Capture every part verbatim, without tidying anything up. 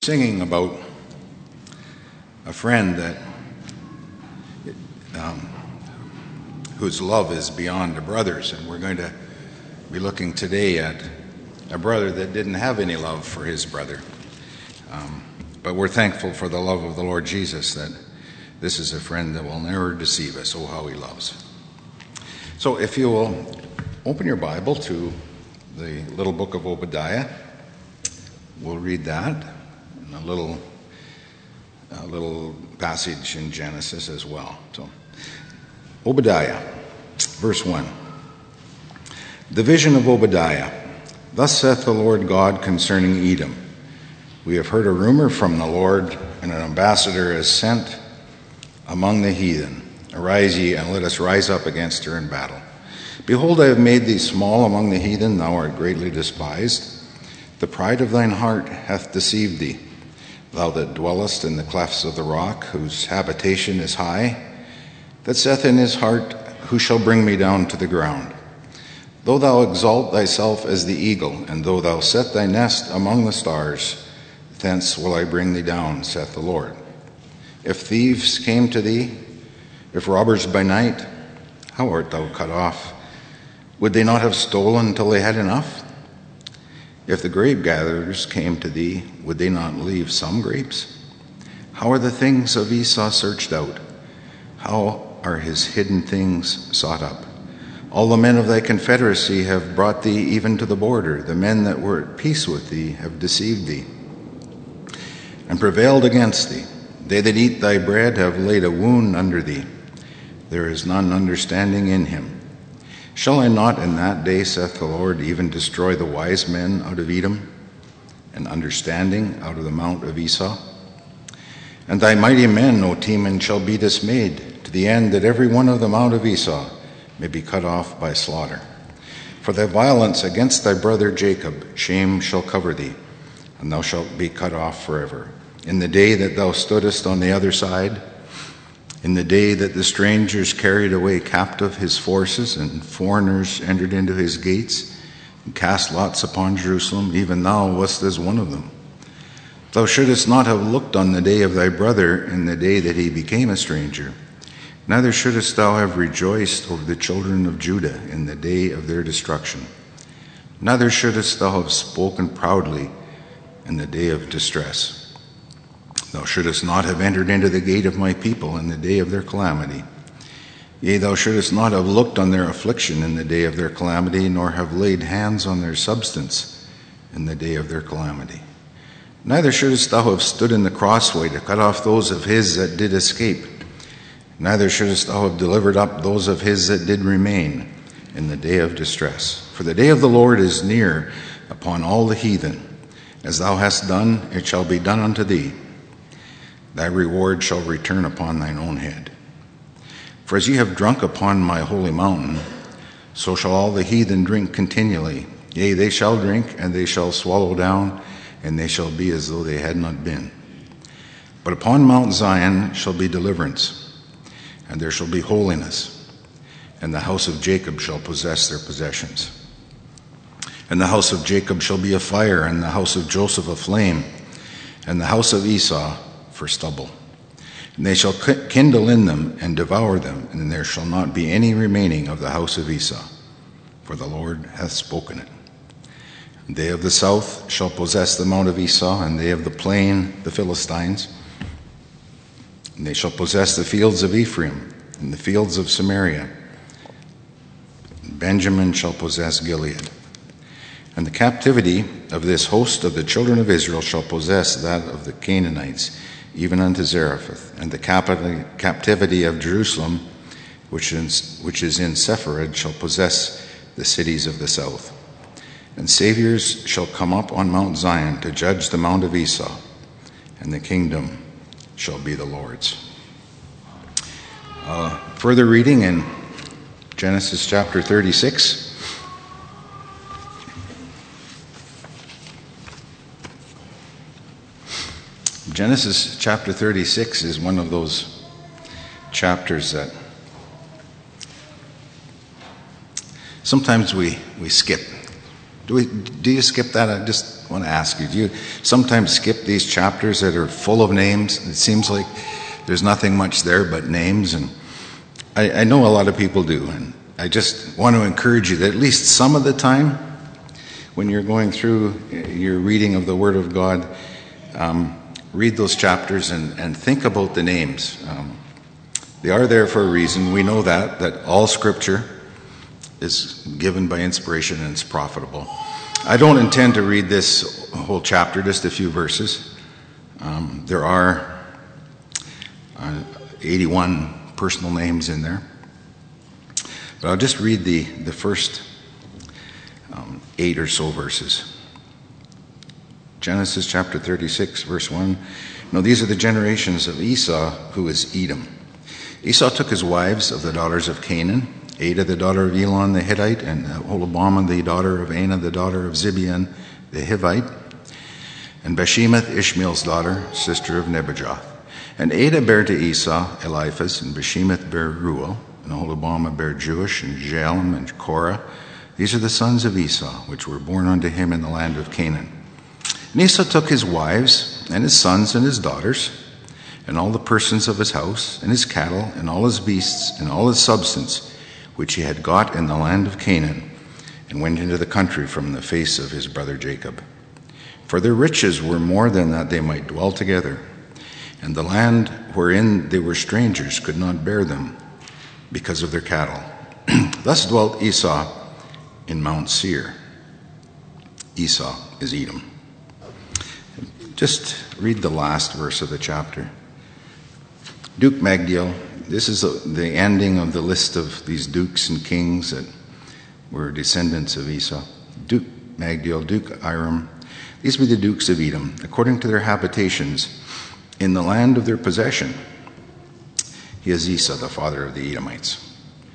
singing about a friend that um, whose love is beyond a brother's, and we're going to be looking today at a brother that didn't have any love for his brother. Um, but we're thankful for the love of the Lord Jesus, that this is a friend that will never deceive us. Oh, how he loves. So if you will open your Bible to the little book of Obadiah, we'll read that, and a little, a little passage in Genesis as well. So, Obadiah, verse one. The vision of Obadiah. Thus saith the Lord God concerning Edom. We have heard a rumor from the Lord, and an ambassador is sent among the heathen. Arise ye, and let us rise up against her in battle. Behold, I have made thee small among the heathen, thou art greatly despised. The pride of thine heart hath deceived thee, thou that dwellest in the clefts of the rock, whose habitation is high, that saith in his heart, Who shall bring me down to the ground? Though thou exalt thyself as the eagle, and though thou set thy nest among the stars, thence will I bring thee down, saith the Lord. If thieves came to thee, if robbers by night, how art thou cut off? Would they not have stolen till they had enough? If the grape gatherers came to thee, would they not leave some grapes? How are the things of Esau searched out? How are his hidden things sought up? All the men of thy confederacy have brought thee even to the border. The men that were at peace with thee have deceived thee and prevailed against thee. They that eat thy bread have laid a wound under thee. There is none understanding in him. Shall I not in that day, saith the Lord, even destroy the wise men out of Edom, and understanding out of the mount of Esau? And thy mighty men, O Teman, shall be dismayed, to the end that every one of the mount of Esau may be cut off by slaughter. For thy violence against thy brother Jacob, shame shall cover thee, and thou shalt be cut off forever. In the day that thou stoodest on the other side, in the day that the strangers carried away captive his forces, and foreigners entered into his gates, and cast lots upon Jerusalem, even thou wast as one of them. Thou shouldest not have looked on the day of thy brother in the day that he became a stranger. Neither shouldest thou have rejoiced over the children of Judah in the day of their destruction. Neither shouldest thou have spoken proudly in the day of distress. Thou shouldest not have entered into the gate of my people in the day of their calamity. Yea, thou shouldest not have looked on their affliction in the day of their calamity, nor have laid hands on their substance in the day of their calamity. Neither shouldest thou have stood in the crossway to cut off those of his that did escape. Neither shouldest thou have delivered up those of his that did remain in the day of distress. For the day of the Lord is near upon all the heathen. As thou hast done, it shall be done unto thee. Thy reward shall return upon thine own head. For as ye have drunk upon my holy mountain, so shall all the heathen drink continually. Yea, they shall drink, and they shall swallow down, and they shall be as though they had not been. But upon Mount Zion shall be deliverance, and there shall be holiness, and the house of Jacob shall possess their possessions. And the house of Jacob shall be a fire, and the house of Joseph a flame, and the house of Esau for stubble. And they shall kindle in them and devour them, and there shall not be any remaining of the house of Esau, for the Lord hath spoken it. And they of the south shall possess the mount of Esau, and they of the plain the Philistines. And they shall possess the fields of Ephraim, and the fields of Samaria. And Benjamin shall possess Gilead. And the captivity of this host of the children of Israel shall possess that of the Canaanites, even unto Zarephath. And the captivity of Jerusalem, which is, which is in Sepharad, shall possess the cities of the south. And saviors shall come up on Mount Zion to judge the mount of Esau, and the kingdom shall be the Lord's. Uh, further reading in Genesis chapter thirty-six. Genesis chapter thirty-six is one of those chapters that sometimes we, we skip. Do we? Do you skip that? I just want to ask you, do you sometimes skip these chapters that are full of names? It seems like there's nothing much there but names, and I, I know a lot of people do, and I just want to encourage you that at least some of the time when you're going through your reading of the Word of God, um, read those chapters and, and think about the names. Um, they are there for a reason. We know that, that all Scripture is given by inspiration and it's profitable. I don't intend to read this whole chapter, just a few verses. Um, there are uh, eighty-one personal names in there. But I'll just read the, the first um, eight or so verses. Genesis chapter thirty-six, verse one. Now these are the generations of Esau, who is Edom. Esau took his wives of the daughters of Canaan, Adah the daughter of Elon the Hittite, and Oholibamah the daughter of Anah the daughter of Zibeon the Hivite, and Bashemath Ishmael's daughter, sister of Nebajoth. And Adah bare to Esau Eliphaz, and Bashemath bare Ruel, and Oholibamah bare Jeush, and Jalem, and Korah. These are the sons of Esau, which were born unto him in the land of Canaan. And Esau took his wives, and his sons, and his daughters, and all the persons of his house, and his cattle, and all his beasts, and all his substance, which he had got in the land of Canaan, and went into the country from the face of his brother Jacob. For their riches were more than that they might dwell together, and the land wherein they were strangers could not bear them, because of their cattle. Thus dwelt Esau in Mount Seir. Esau is Edom. Just read the last verse of the chapter. Duke Magdiel. This is the ending of the list of these dukes and kings that were descendants of Esau. Duke Magdiel, Duke Iram. These be the dukes of Edom, according to their habitations, in the land of their possession. He is Esau, the father of the Edomites.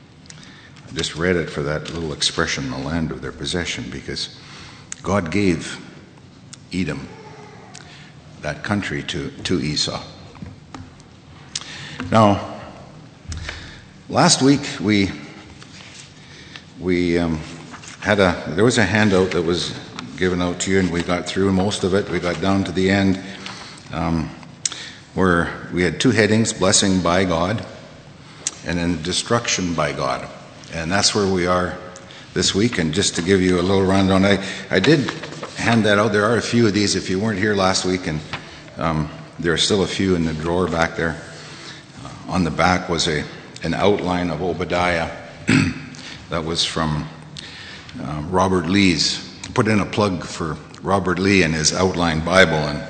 I just read it for that little expression, the land of their possession, because God gave Edom, that country, to, to Esau. Now, last week we we um, had a there was a handout that was given out to you, and we got through most of it. We got down to the end um, where we had two headings: blessing by God, and then destruction by God. And that's where we are this week. And just to give you a little rundown, I I did hand that out. There are a few of these if you weren't here last week, and um, there are still a few in the drawer back there. Uh, on the back was a an outline of Obadiah that was from uh, Robert Lee's. Put in a plug for Robert Lee and his outline Bible, and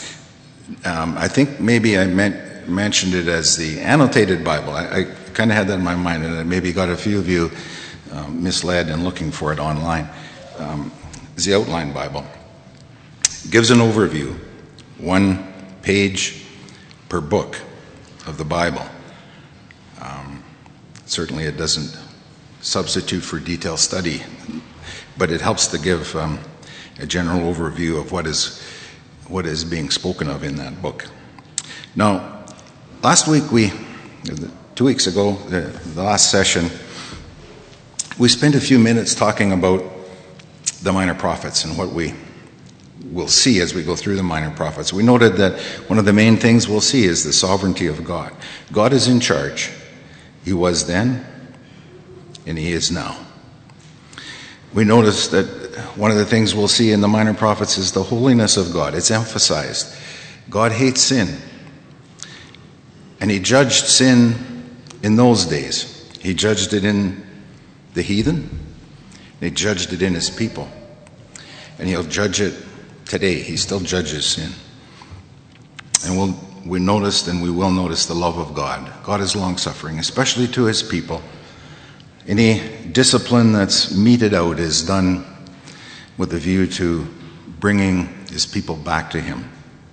um, I think maybe I meant, mentioned it as the annotated Bible. I, I kind of had that in my mind, and it maybe got a few of you uh, misled in looking for it online. Um, it's the outline Bible. It gives an overview, one page per book of the Bible. Um, certainly it doesn't substitute for detailed study, but it helps to give um, a general overview of what is what is being spoken of in that book. Now, last week we, two weeks ago, the, the last session, we spent a few minutes talking about the minor prophets and what we will see as we go through the minor prophets. We noted that one of the main things we'll see is the sovereignty of God. God is in charge. He was then, and he is now. We noticed that one of the things we'll see in the minor prophets is the holiness of God. It's emphasized. God hates sin. And he judged sin in those days. He judged it in the heathen. And he judged it in his people. And he'll judge it today. He still judges sin. And we'll, we noticed and we will notice the love of God. God is long-suffering, especially to his people. Any discipline that's meted out is done with a view to bringing his people back to him.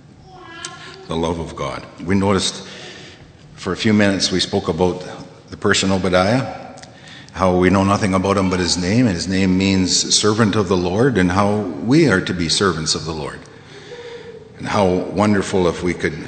The love of God. We noticed for a few minutes we spoke about the person Obadiah, how we know nothing about him but his name, and his name means servant of the Lord, and how we are to be servants of the Lord. And how wonderful if we could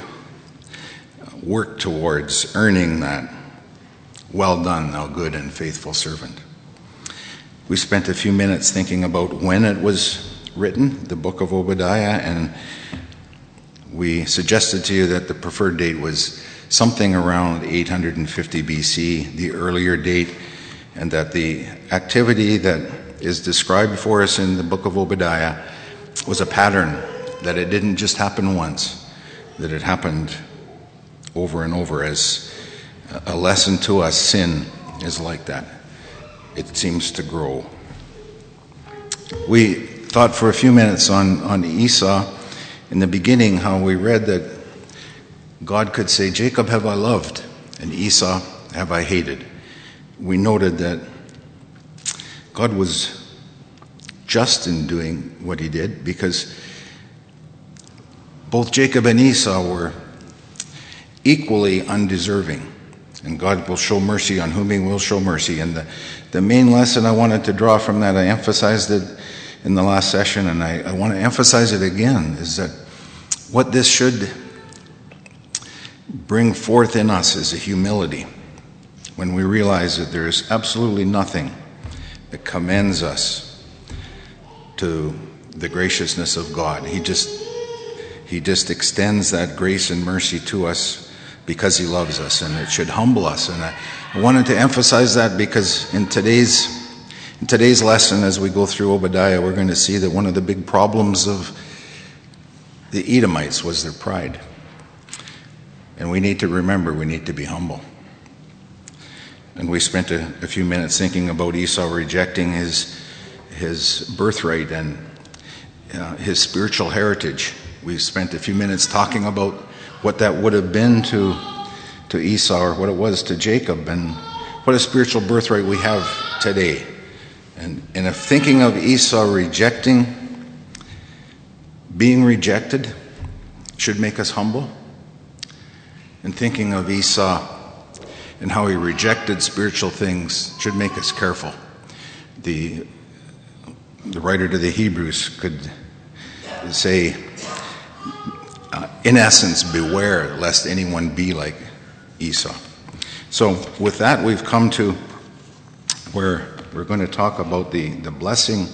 work towards earning that. Well done, thou good and faithful servant. We spent a few minutes thinking about when it was written, the book of Obadiah, and we suggested to you that the preferred date was something around eight hundred fifty B C, the earlier date, and that the activity that is described for us in the book of Obadiah was a pattern, that it didn't just happen once, that it happened over and over. As a lesson to us, sin is like that. It seems to grow. We thought for a few minutes on, on Esau. In the beginning, how we read that God could say, Jacob have I loved, and Esau have I hated. We noted that God was just in doing what he did, because both Jacob and Esau were equally undeserving. And God will show mercy on whom he will show mercy. And the, the main lesson I wanted to draw from that, I emphasized it in the last session, and I, I want to emphasize it again, is that what this should bring forth in us is a humility. When we realize that there is absolutely nothing that commends us to the graciousness of God. He just, he just extends that grace and mercy to us because he loves us, and it should humble us. And I, I wanted to emphasize that because in today's in today's lesson, as we go through Obadiah, we're going to see that one of the big problems of the Edomites was their pride. And we need to remember, we need to be humble. And we spent a, a few minutes thinking about Esau rejecting his his birthright and uh, his spiritual heritage. We spent a few minutes talking about what that would have been to to Esau, or what it was to Jacob, and what a spiritual birthright we have today. And, and if thinking of Esau rejecting, being rejected, should make us humble, and thinking of Esau and how he rejected spiritual things should make us careful. The, the writer to the Hebrews could say, uh, in essence, beware lest anyone be like Esau. So with that, we've come to where we're going to talk about the, the blessing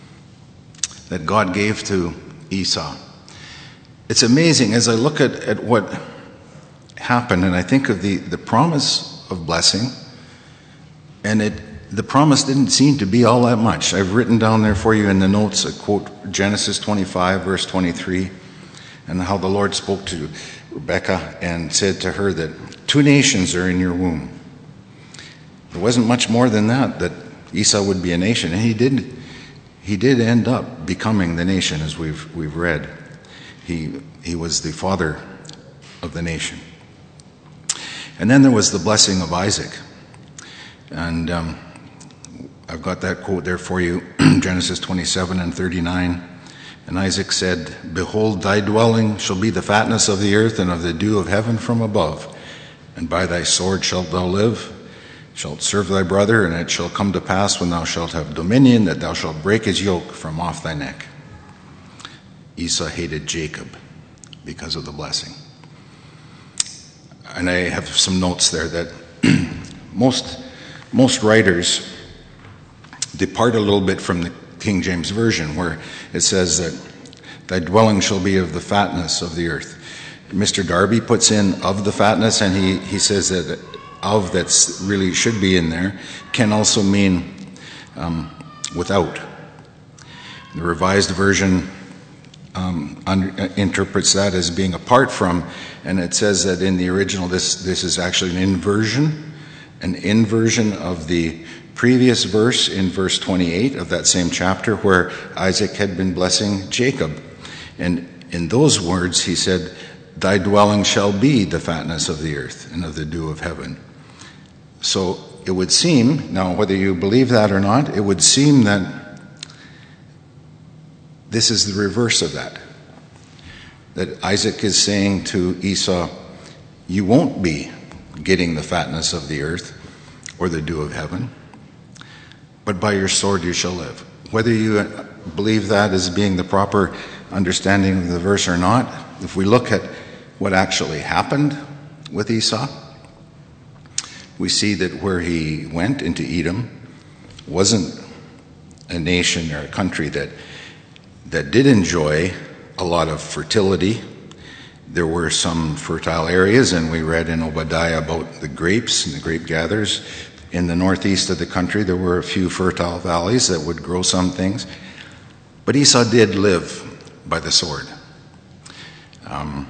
that God gave to Esau. It's amazing as I look at, at what happened, and I think of the, the promise of blessing, and it the promise didn't seem to be all that much. I've written down there for you in the notes a quote, Genesis twenty-five, verse twenty-three, and how the Lord spoke to Rebekah and said to her that two nations are in your womb. There wasn't much more than that, that Esau would be a nation, and he did he did end up becoming the nation, as we've we've read. He he was the father of the nation. And then there was the blessing of Isaac. And um, I've got that quote there for you, Genesis twenty-seven and thirty-nine. And Isaac said, Behold, thy dwelling shall be the fatness of the earth and of the dew of heaven from above. And by thy sword shalt thou live, shalt serve thy brother, and it shall come to pass when thou shalt have dominion that thou shalt break his yoke from off thy neck. Esau hated Jacob because of the blessing. And I have some notes there that most most writers depart a little bit from the King James Version, where it says that thy dwelling shall be of the fatness of the earth. Mister Darby puts in of the fatness, and he, he says that of that's really should be in there can also mean um, without. The Revised Version um, un- interprets that as being apart from, and it says that in the original this this is actually an inversion, an inversion of the previous verse in verse twenty-eight of that same chapter, where Isaac had been blessing Jacob. And in those words he said, thy dwelling shall be the fatness of the earth and of the dew of heaven. So it would seem, now whether you believe that or not, it would seem that this is the reverse of that. That Isaac is saying to Esau, you won't be getting the fatness of the earth or the dew of heaven, but by your sword you shall live. Whether you believe that as being the proper understanding of the verse or not, if we look at what actually happened with Esau, we see that where he went into Edom wasn't a nation or a country that that did enjoy a lot of fertility. There were some fertile areas, and we read in Obadiah about the grapes and the grape gatherers. In the northeast of the country, there were a few fertile valleys that would grow some things. But Esau did live by the sword. Um,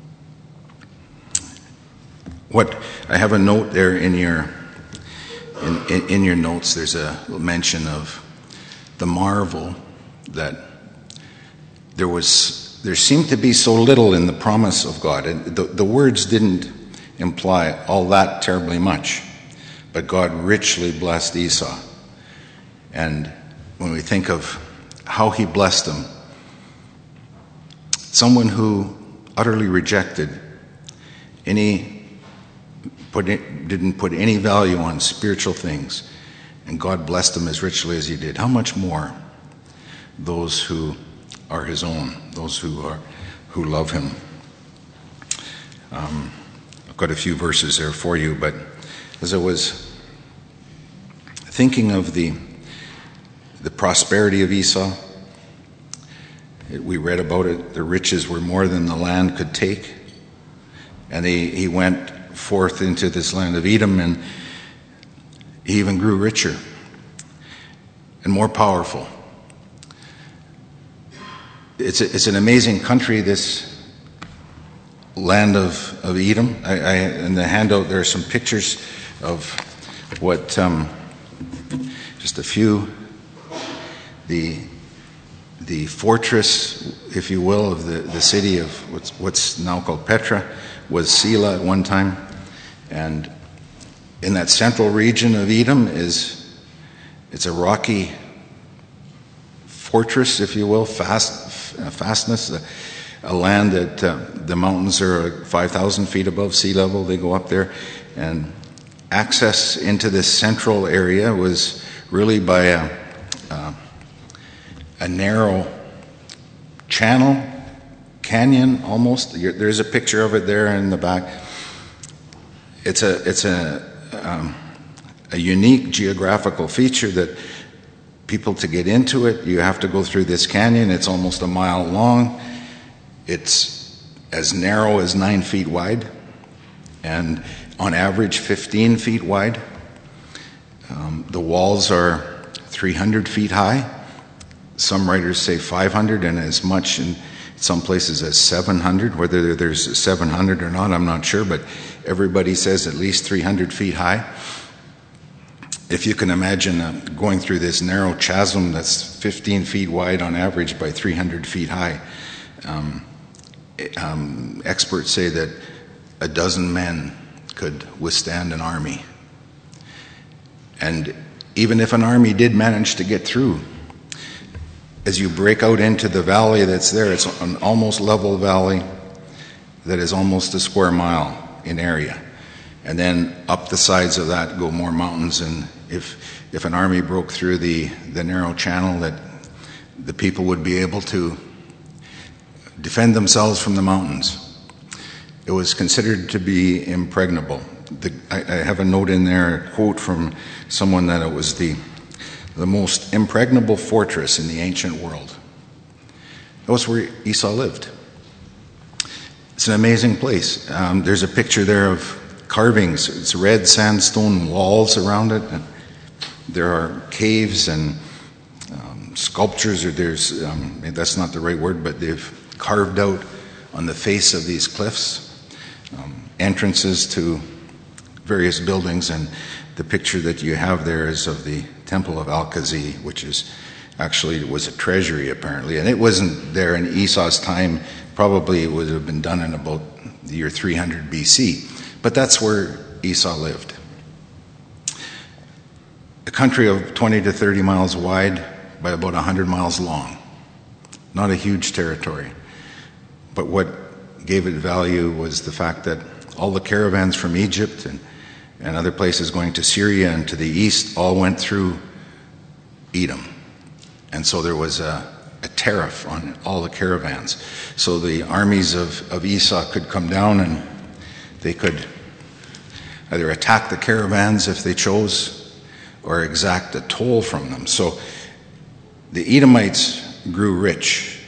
what I have a note there in your in, in, in your notes. There's a mention of the marvel that there was. There seemed to be so little in the promise of God, and the, the words didn't imply all that terribly much. But God richly blessed Esau. And when we think of how he blessed him, someone who utterly rejected any, put it, didn't put any value on spiritual things, and God blessed him as richly as he did, how much more those who are his own, those who are who love him. Um, I've got a few verses there for you, but as I was thinking of the the prosperity of Esau, it, we read about it. The riches were more than the land could take, and he, he went forth into this land of Edom, and he even grew richer and more powerful. It's a, it's an amazing country, this land of, of Edom. I, I, in the handout, there are some pictures of what, um, just a few, the the fortress, if you will, of the, the city of what's, what's now called Petra, was Selah at one time. And in that central region of Edom is, it's a rocky fortress, if you will, fast, fastness, a, a land that uh, the mountains are five thousand feet above sea level. They go up there, and access into this central area was really by a, uh, a narrow channel, canyon almost. There's a picture of it there in the back. It's a it's a um, a unique geographical feature that people, to get into it, you have to go through this canyon. It's almost a mile long. It's as narrow as nine feet wide, and on average fifteen feet wide. Um, the walls are three hundred feet high. Some writers say five hundred, and as much in some places as seven hundred. Whether there's seven hundred or not, I'm not sure, but everybody says at least three hundred feet high. If you can imagine uh, going through this narrow chasm that's fifteen feet wide on average by three hundred feet high, um, um, experts say that a dozen men could withstand an army. And even if an army did manage to get through, as you break out into the valley that's there, it's an almost level valley that is almost a square mile in area. And then up the sides of that go more mountains, and if if an army broke through the, the narrow channel, that the people would be able to defend themselves from the mountains. It was considered to be impregnable. The, I, I have a note in there, a quote from someone, that it was the the most impregnable fortress in the ancient world. That was where Esau lived. It's an amazing place. Um, there's a picture there of carvings. It's red sandstone walls around it. And there are caves and um, sculptures, or there's, um, that's not the right word, but they've carved out on the face of these cliffs um, entrances to various buildings. And the picture that you have there is of the Temple of Al-Qazi, which is actually, it was a treasury apparently, and it wasn't there in Esau's time. Probably it would have been done in about the year three hundred B C, but that's where Esau lived. A country of twenty to thirty miles wide by about one hundred miles long. Not a huge territory, but what gave it value was the fact that all the caravans from Egypt and and other places going to Syria and to the east all went through Edom. And so there was a, a tariff on all the caravans. So the armies of, of Esau could come down, and they could either attack the caravans if they chose, or exact a toll from them. So the Edomites grew rich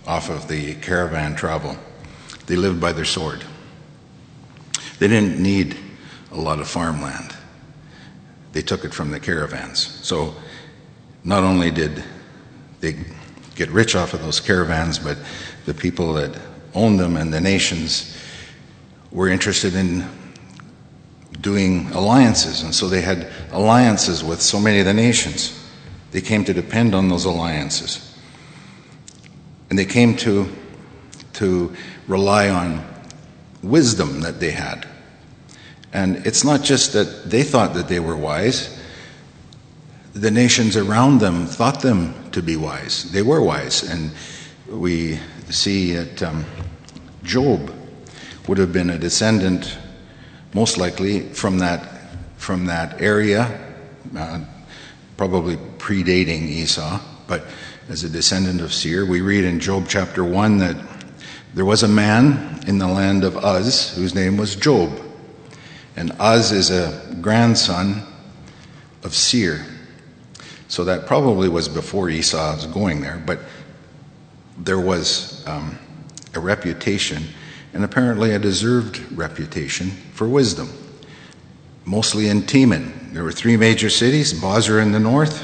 off of the caravan travel. They lived by their sword. They didn't need a lot of farmland. They took it from the caravans. So not only did they get rich off of those caravans, but the people that owned them and the nations were interested in doing alliances. And so they had alliances with so many of the nations. They came to depend on those alliances. And they came to, to rely on wisdom that they had. And it's not just that they thought that they were wise. The nations around them thought them to be wise. They were wise. And we see that um, Job would have been a descendant, most likely, from that, from that area, uh, probably predating Esau, but as a descendant of Seir. We read in Job chapter one that there was a man in the land of Uz whose name was Job. And Uz is a grandson of Seir. So that probably was before Esau was going there, but there was um, a reputation, and apparently a deserved reputation, for wisdom. Mostly in Teman. There were three major cities: Bozrah in the north,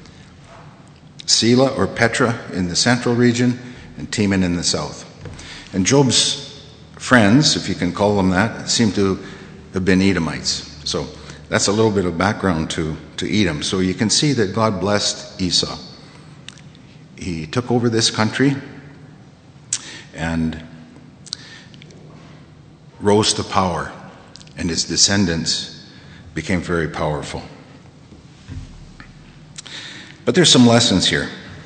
Selah or Petra in the central region, and Teman in the south. And Job's friends, if you can call them that, seem to have been Edomites. So that's a little bit of background to, to Edom. So you can see that God blessed Esau. He took over this country and rose to power, and his descendants became very powerful. But there's some lessons here.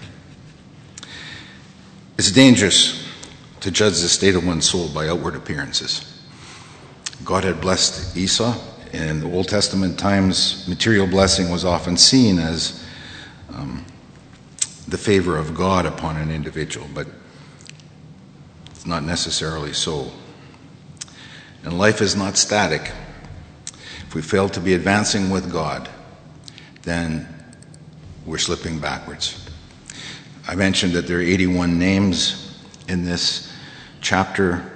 It's dangerous to judge the state of one's soul by outward appearances. God had blessed Esau. In the Old Testament times, material blessing was often seen as um, the favor of God upon an individual, but it's not necessarily so. And life is not static. If we fail to be advancing with God, then we're slipping backwards. I mentioned that there are eighty-one names in this chapter.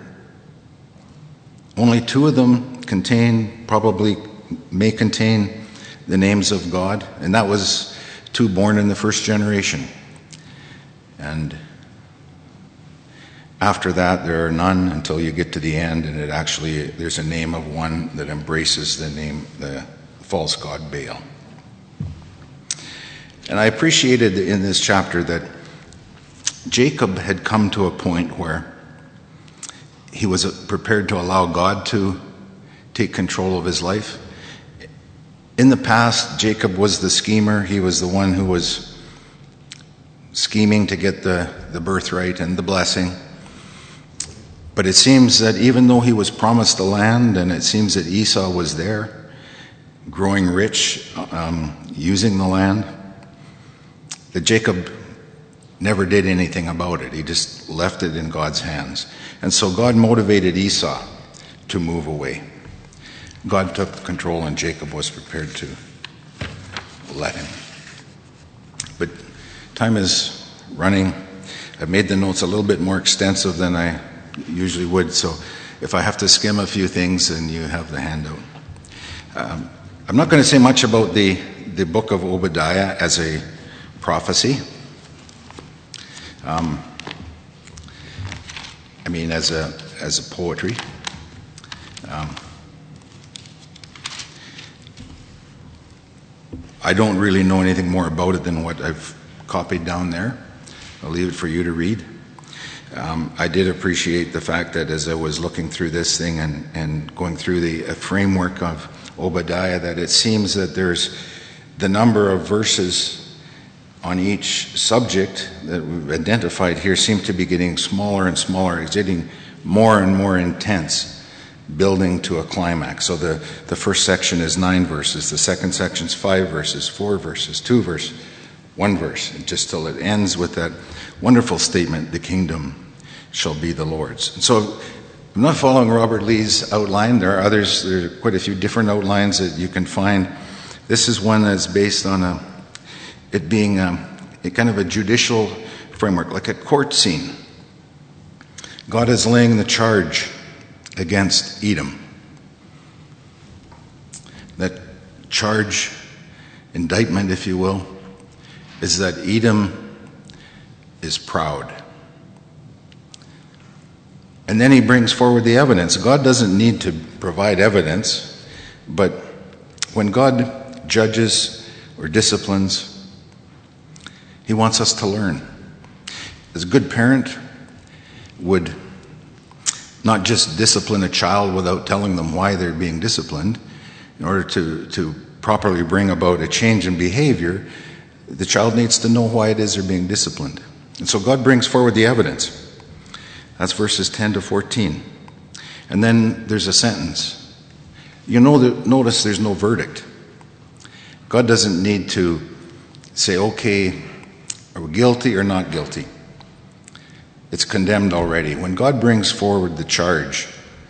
Only two of them contain, probably may contain, the names of God, and that was two born in the first generation. And after that, there are none until you get to the end, and it actually, there's a name of one that embraces the name, the false god Baal. And I appreciated in this chapter that Jacob had come to a point where he was prepared to allow God to take control of his life. In the past, Jacob was the schemer. He was the one who was scheming to get the, the birthright and the blessing. But it seems that even though he was promised the land, and it seems that Esau was there, growing rich, um, using the land, that Jacob never did anything about it. He just left it in God's hands. And so God motivated Esau to move away. God took control, and Jacob was prepared to let him. But time is running. I've made the notes a little bit more extensive than I usually would, so if I have to skim a few things, then you have the handout. Um, I'm not going to say much about the, the book of Obadiah as a prophecy. Um, I mean, as a as a poetry. Um, I don't really know anything more about it than what I've copied down there. I'll leave it for you to read. Um, I did appreciate the fact that as I was looking through this thing and, and going through the uh, framework of Obadiah, that it seems that there's the number of verses on each subject that we've identified here seem to be getting smaller and smaller. It's getting more and more intense, building to a climax. So the, the first section is nine verses. The second section is five verses, four verses, two verses, one verse, just till it ends with that wonderful statement, the kingdom shall be the Lord's. And so I'm not following Robert Lee's outline. There are others, there are quite a few different outlines that you can find. This is one that's based on a it being a, a kind of a judicial framework, like a court scene. God is laying the charge against Edom. That charge, indictment, if you will, is that Edom is proud. And then he brings forward the evidence. God doesn't need to provide evidence, but when God judges or disciplines, he wants us to learn. As a good parent would not just discipline a child without telling them why they're being disciplined, in order to, to properly bring about a change in behavior, the child needs to know why it is they're being disciplined. And so God brings forward the evidence. That's verses ten to fourteen. And then there's a sentence. You know that, notice there's no verdict. God doesn't need to say, okay, are we guilty or not guilty? It's condemned already. When God brings forward the charge,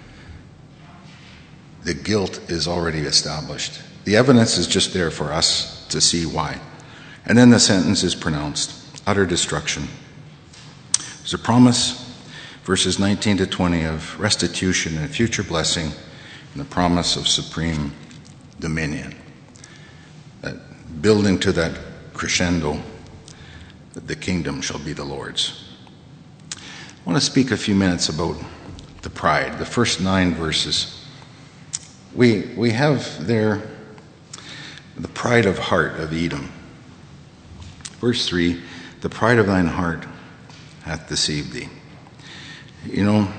the guilt is already established. The evidence is just there for us to see why. And then the sentence is pronounced, utter destruction. There's a promise, verses nineteen to twenty, of restitution and future blessing, and the promise of supreme dominion. That building to that crescendo, that the kingdom shall be the Lord's. I want to speak a few minutes about the pride, the first nine verses. We, we have there the pride of heart of Edom. Verse three, the pride of thine heart hath deceived thee. You know,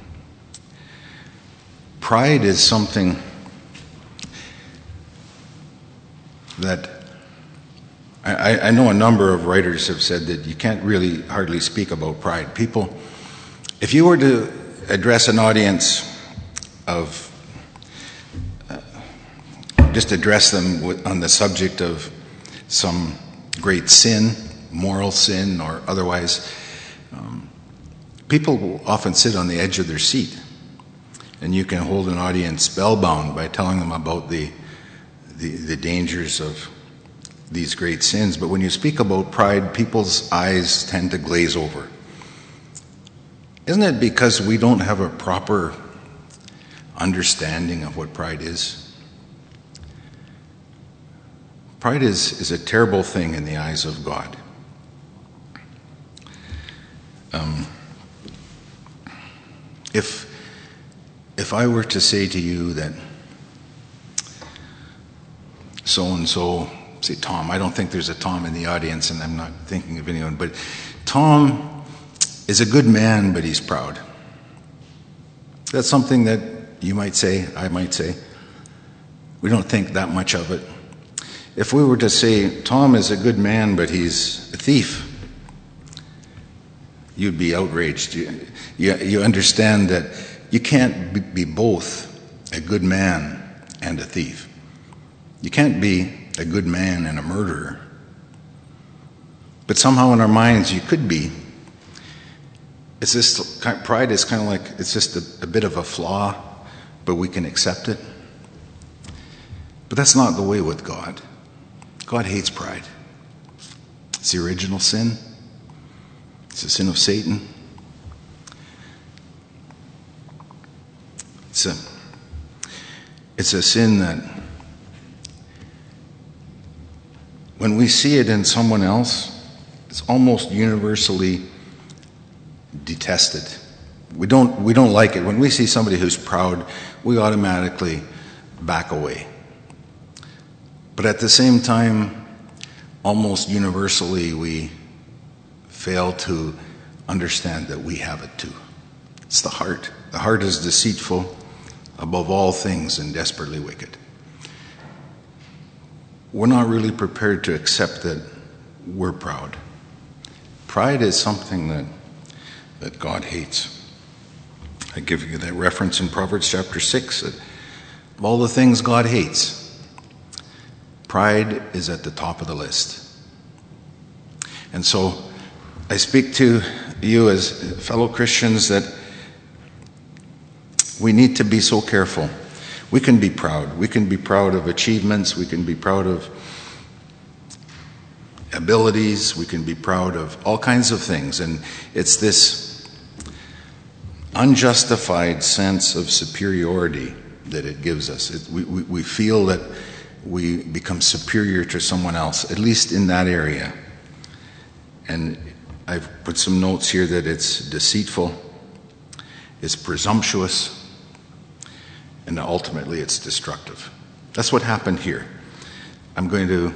pride is something that I, I know a number of writers have said that you can't really hardly speak about pride. People, if you were to address an audience of, uh, just address them with, on the subject of some great sin, moral sin or otherwise, um, people will often sit on the edge of their seat, and you can hold an audience spellbound by telling them about the, the, the dangers of these great sins. But when you speak about pride, people's eyes tend to glaze over. Isn't it because we don't have a proper understanding of what pride is? Pride is, is a terrible thing in the eyes of God. Um, if, if I were to say to you that so-and-so, say Tom, I don't think there's a Tom in the audience, and I'm not thinking of anyone, but Tom is a good man, but he's proud. That's something that you might say, I might say. We don't think that much of it. If we were to say, Tom is a good man, but he's a thief, you'd be outraged. You, you, you understand that you can't be both a good man and a thief. You can't be a good man and a murderer. But somehow in our minds you could be. It's just, pride is kind of like, it's just a, a bit of a flaw, but we can accept it. But that's not the way with God. God hates pride. It's the original sin. It's the sin of Satan. It's a, it's a sin that when we see it in someone else, it's almost universally detested. We don't, we don't like it. When we see somebody who's proud, we automatically back away. But at the same time, almost universally, we fail to understand that we have it too. It's the heart. The heart is deceitful above all things and desperately wicked. We're not really prepared to accept that we're proud. Pride is something that, that God hates. I give you that reference in Proverbs chapter six, that of all the things God hates, pride is at the top of the list. And so I speak to you as fellow Christians that we need to be so careful. We can be proud. We can be proud of achievements. We can be proud of abilities. We can be proud of all kinds of things. And it's this unjustified sense of superiority that it gives us. It, we, we, we feel that we become superior to someone else, at least in that area. And I've put some notes here that it's deceitful, it's presumptuous, and ultimately it's destructive. That's what happened here. I'm going to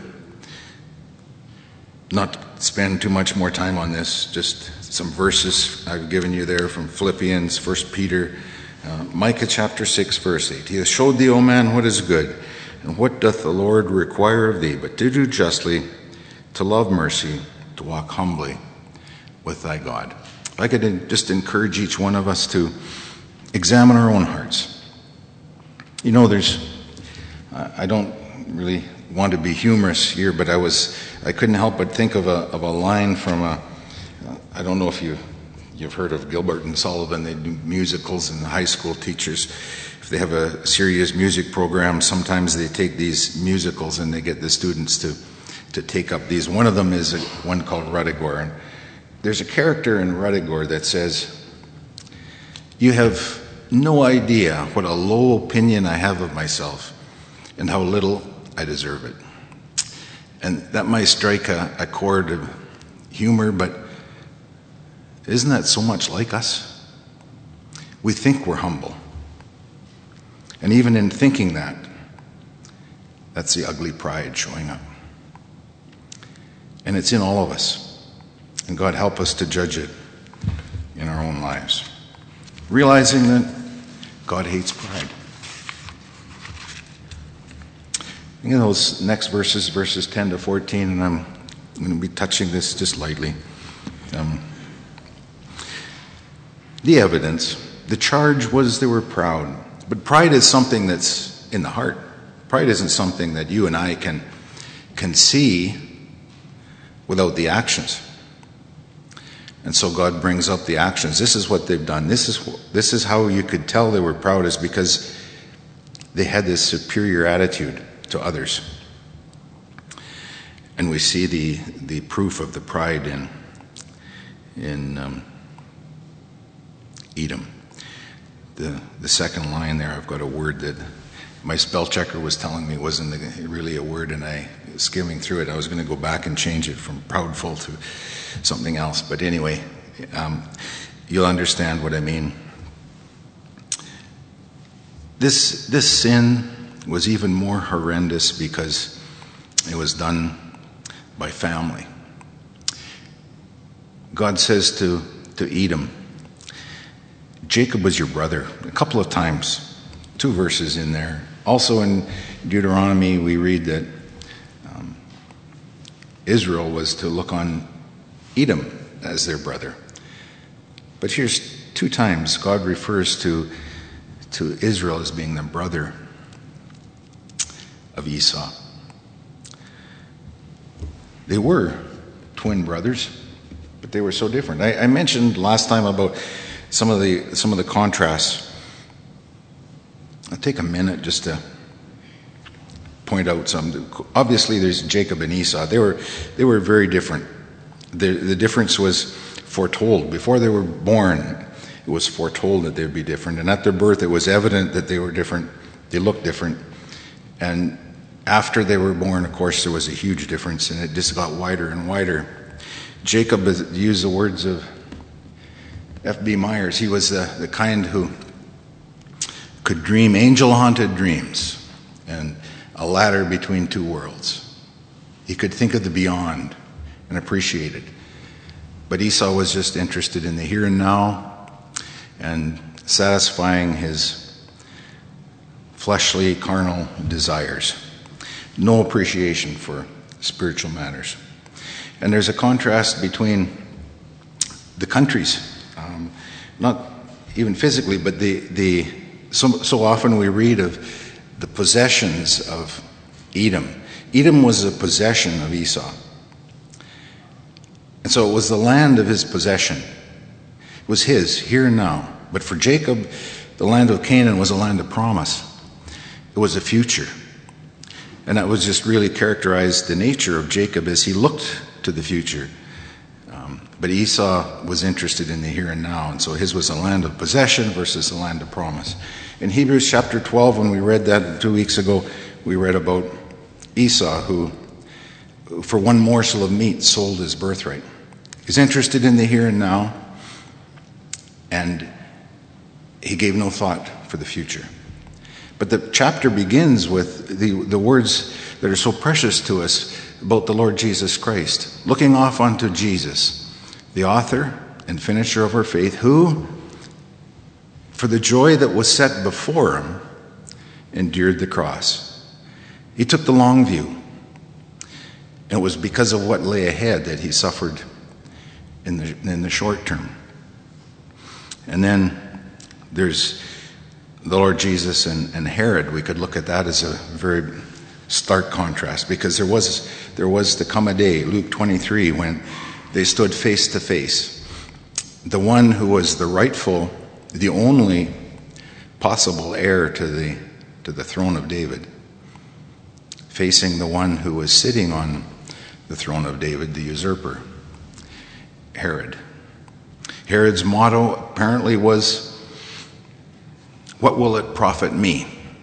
not spend too much more time on this, just some verses I've given you there from Philippians, First Peter, uh, Micah chapter six, verse eight. He has showed thee, O man, what is good, and what doth the Lord require of thee, but to do justly, to love mercy, to walk humbly with thy God. If I could just encourage each one of us to examine our own hearts. You know, there's, I don't really want to be humorous here, but I was, I couldn't help but think of a of a line from a, I don't know if you, you've heard of Gilbert and Sullivan. They do musicals, and the high school teachers, if they have a serious music program, sometimes they take these musicals and they get the students to, to take up these. One of them is a, one called Ruddigore. And there's a character in Ruddigore that says, "You have no idea what a low opinion I have of myself and how little I deserve it." And that might strike a, a chord of humor, but isn't that so much like us? We think we're humble. And even in thinking that, that's the ugly pride showing up. And it's in all of us. And God help us to judge it in our own lives. Realizing that God hates pride. You know, those next verses, verses ten to fourteen, and I'm going to be touching this just lightly. Um, the evidence, the charge was they were proud. But pride is something that's in the heart. Pride isn't something that you and I can, can see without the actions. And so God brings up the actions. This is what they've done. This is, this is how you could tell they were proud, is because they had this superior attitude to others. And we see the the proof of the pride in in um, Edom. The the second line there, I've got a word that my spell checker was telling me wasn't really a word, and I skimming through it, I was going to go back and change it from proudful to something else. But anyway, um, you'll understand what I mean. This this sin was even more horrendous because it was done by family. God says to, to Edom, Jacob was your brother, a couple of times, two verses in there. Also in Deuteronomy, we read that um, Israel was to look on Edom as their brother. But here's two times God refers to, to Israel as being the brother of Esau. They were twin brothers, but they were so different. I, I mentioned last time about some of the some of the contrasts. I'll take a minute just to point out some. Obviously, there's Jacob and Esau. They were they were very different. The the difference was foretold before they were born. It was foretold that they'd be different, and at their birth, it was evident that they were different. They looked different, and after they were born, of course, there was a huge difference, and it just got wider and wider. Jacob used the words of F B Myers. He was the, the kind who could dream angel-haunted dreams and a ladder between two worlds. He could think of the beyond and appreciate it. But Esau was just interested in the here and now and satisfying his fleshly, carnal desires. No appreciation for spiritual matters. And there's a contrast between the countries, um, not even physically, but the the so, so often we read of the possessions of Edom. Edom was a possession of Esau. And so it was the land of his possession. It was his, here and now. But for Jacob, the land of Canaan was a land of promise. It was a future. And that was just really characterized the nature of Jacob as he looked to the future. Um, Um, but Esau was interested in the here and now, and so his was a land of possession versus a land of promise. In Hebrews chapter twelve, when we read that two weeks ago, we read about Esau, who, for one morsel of meat, sold his birthright. He's interested in the here and now, and he gave no thought for the future. But the chapter begins with the, the words that are so precious to us about the Lord Jesus Christ, looking off onto Jesus, the author and finisher of our faith, who, for the joy that was set before him, endured the cross. He took the long view. And it was because of what lay ahead that he suffered in the, in the short term. And then there's the Lord Jesus and, and Herod. We could look at that as a very stark contrast, because there was there was to come a day, Luke twenty-three, when they stood face to face. The one who was the rightful, the only possible heir to the to the throne of David, facing the one who was sitting on the throne of David, the usurper, Herod. Herod's motto apparently was, "What will it profit me?"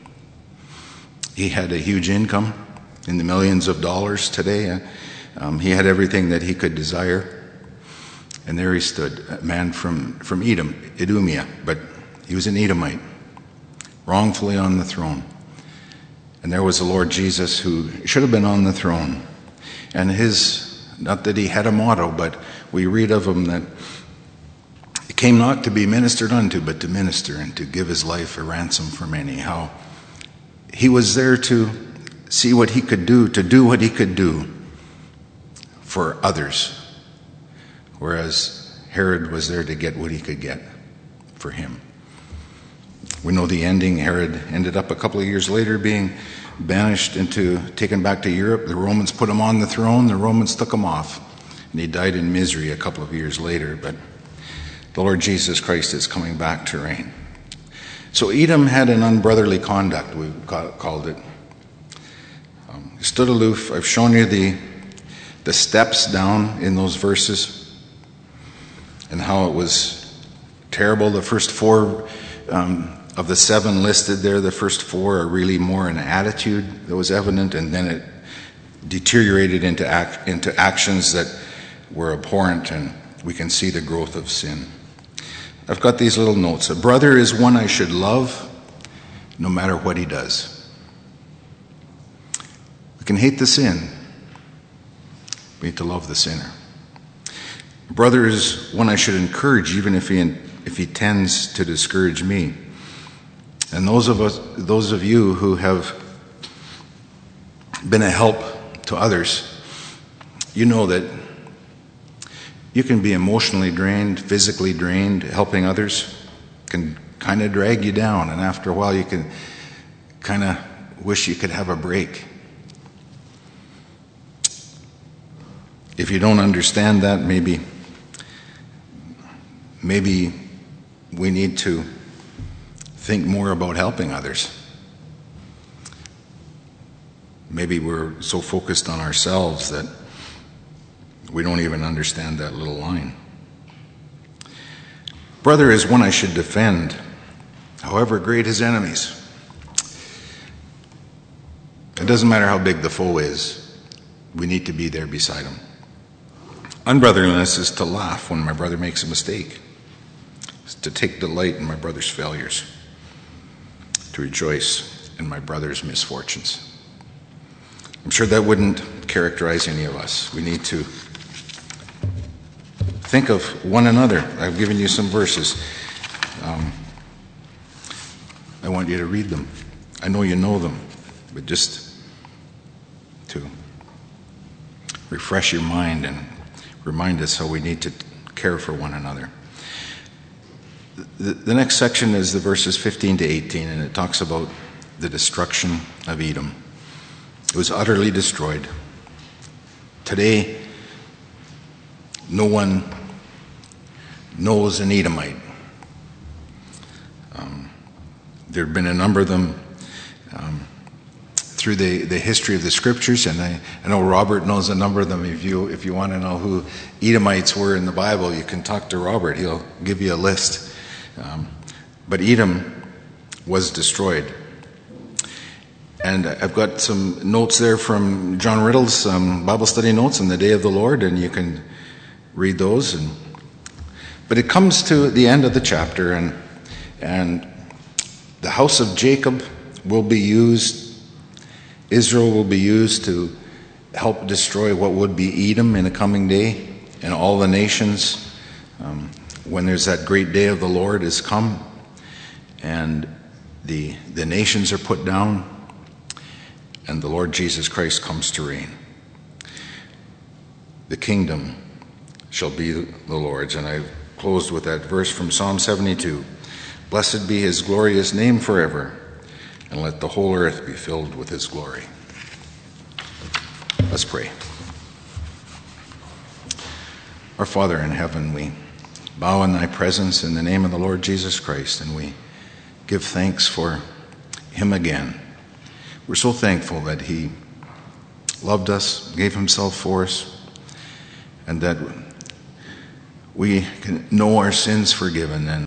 He had a huge income in the millions of dollars today. Um, he had everything that he could desire. And there he stood, a man from, from Edom, Idumea, but he was an Edomite, wrongfully on the throne. And there was the Lord Jesus, who should have been on the throne. And his, not that he had a motto, but we read of him that he came not to be ministered unto, but to minister and to give his life a ransom for many. How he was there to see what he could do, to do what he could do for others, whereas Herod was there to get what he could get for him. We know the ending. Herod ended up a couple of years later being banished into, taken back to Europe. The Romans put him on the throne. The Romans took him off, and he died in misery a couple of years later. But the Lord Jesus Christ is coming back to reign. So Edom had an unbrotherly conduct, we called it. Um, he stood aloof. I've shown you the the steps down in those verses and how it was terrible. The first four um, of the seven listed there, the first four are really more an attitude that was evident, and then it deteriorated into act, into actions that were abhorrent, and we can see the growth of sin. I've got these little notes. A brother is one I should love no matter what he does. We can hate the sin. We need to love the sinner. A brother is one I should encourage, even if he if he tends to discourage me. And those of us, those of you who have been a help to others, you know that you can be emotionally drained, physically drained. Helping others can kind of drag you down, and after a while you can kind of wish you could have a break. If you don't understand that, maybe maybe we need to think more about helping others. Maybe we're so focused on ourselves that we don't even understand that little line. Brother is one I should defend, however great his enemies. It doesn't matter how big the foe is, we need to be there beside him. Unbrotherliness is to laugh when my brother makes a mistake. It's to take delight in my brother's failures, to rejoice in my brother's misfortunes. I'm sure that wouldn't characterize any of us. We need to think of one another. I've given you some verses. Um, I want you to read them. I know you know them, but just to refresh your mind and remind us how we need to care for one another. The, the next section is the verses fifteen to eighteen, and it talks about the destruction of Edom. It was utterly destroyed. Today, no one knows an Edomite. Um, there have been a number of them um, through the, the history of the scriptures, and I, I know Robert knows a number of them. If you if you want to know who Edomites were in the Bible, you can talk to Robert. He'll give you a list. Um, but Edom was destroyed. And I've got some notes there from John Riddle's um, Bible study notes on the Day of the Lord, and you can read those. And but it comes to the end of the chapter, and and the house of Jacob will be used, Israel will be used to help destroy what would be Edom in the coming day, and all the nations, um, when there's that great day of the Lord is come, and the the nations are put down, and the Lord Jesus Christ comes to reign. The kingdom shall be the Lord's. And I closed with that verse from Psalm seventy-two. Blessed be his glorious name forever, and let the whole earth be filled with his glory. Let's pray. Our Father in heaven, we bow in thy presence in the name of the Lord Jesus Christ, and we give thanks for him again. We're so thankful that he loved us, gave himself for us, and that we can know our sins forgiven and